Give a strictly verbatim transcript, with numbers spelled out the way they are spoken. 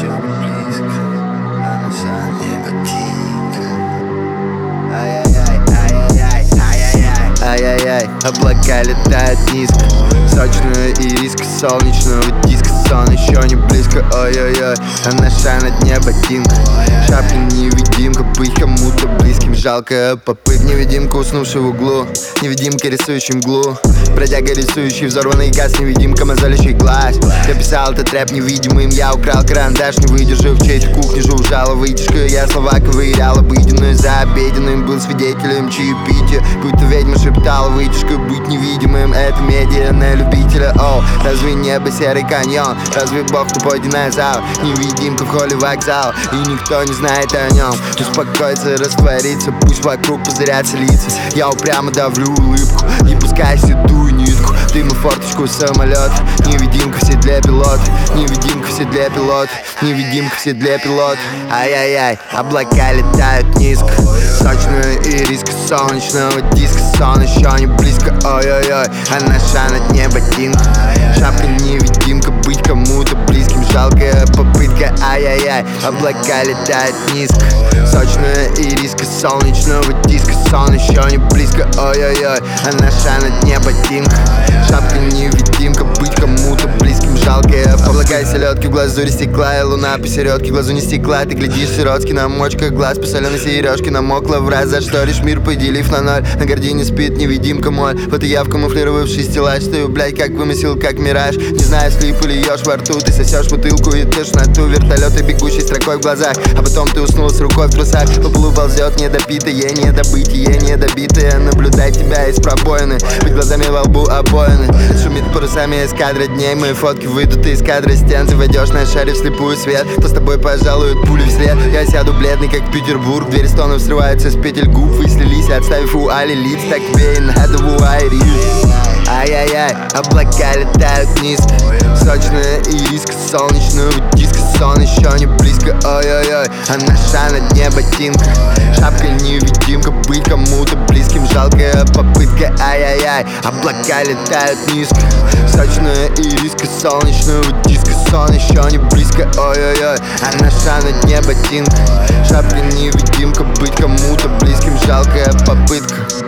еще близко, а наша ботинка. Ай-яй-яй, ай-яй-яй, ай-яй-яй. Ай-яй-яй, облака летают низко, сочную ириска солнечного диска. Сон еще не близко, ой-ой-ой, а наша на дне ботинка. Шапка невидимка, быть кому-то близким. Жалкая попытка, невидимка, уснувший в углу, невидимка, рисующий мглу, бродяга, рисующий взорванный газ, невидимка, мозолящий глаз. Я писал этот рэп невидимым, я украл карандаш, не выдержав чей-то кухню, жужжала вытяжка. Я слова ковырял обыденную за обеденным, был свидетелем чаепития, будто ведьма шептала вытяжка. Быть невидимым — это медиа на любителя. О, разве небо серый каньон? Разве бог тупой динозавр? Невидимка в холле вокзал, и никто не знает о нем. Успокоиться, раствориться, пусть вокруг пузырятся лица. Я упрямо давлю улыбку, не пускай седую нитку, дым и форточку самолет. Невидимка в седле пилот, невидимка в седле пилот, невидимка в седле пилот. Ай-яй-яй, облака летают низко, сочную ириска солнечного диска. Сон еще не близко, ой-ой-ой, а наша на дне ботинка. Шапка невидимка, быть кому-то близким. Жалкая попытка, ай-яй-яй, облака летают низко, сочная ириска солнечного диска. Сон еще не близко, ой-ой-ой, а наша на дне ботинка. Шапка невидимка, быть кому-то близким. Жалкая облака и селедки в глазури стекла, и луна посередке, глазу не стекла. Ты глядишь сиротски на мочках глаз, по соленой сережке намокла в раз. Зашторишь мир, поделив на ноль, на гордине спит невидимка моль. Вот и я в камуфлировавший стеллаж стою, блядь, как вымысел, как мираж. Не знаю, слип или ешь во рту, ты сосешь бутылку и тошноту. Вертолеты, бегущий строкой в глазах, а потом ты уснул с рукой в трусах. По полу ползет недопитое, недобытие, недобитое. Наблюдать тебя из пробоины, быть глазами во лбу обоины. Шумит парусами эскадра дней, мои фотки выйдут из кадра стен. Ты войдешь на шаре вслепую свет, то с тобой пожалуют пули вслед. Я сяду бледный, как Петербург, двери стонов срываются с петель губ. Вы слились, отставив у Али лиц, так тебе и надо в уайри. Ай-яй-яй, облака летают низко, сочная ириска солнечного диска. Сон еще не близко, ой-ой-ой, а наша на дне ботинка. Шапка невидимка, быть кому-то близким. Жалкая попытка, ай-яй-яй, облака летают низко, сочная ириска солнечного диска. Сон еще не близко, ой-ой-ой, а наша на дне ботинка. Шапка невидимка, быть кому-то близким. Жалкая попытка.